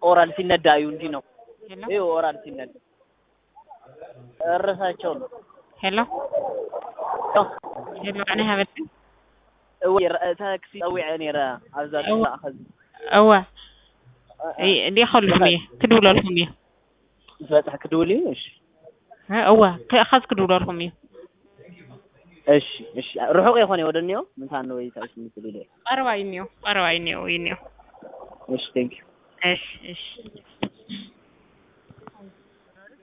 ኦራል ሲነዳ እዩ እንጂ ነው እዩ ኦራል ሲነዳ እረሳቸው ነው ሄሎ ሄሎ أنا هبت تاكسي طويع نيرا عزاز أخذ أوه دي خلفني كدولارهم يه فتح كدولي إيش أوه أخذ كدولارهم يه إيش روحوا يا أخواني ودنيو من ثانو يتعيش من كدولي أربعينيو إيش thank you إيش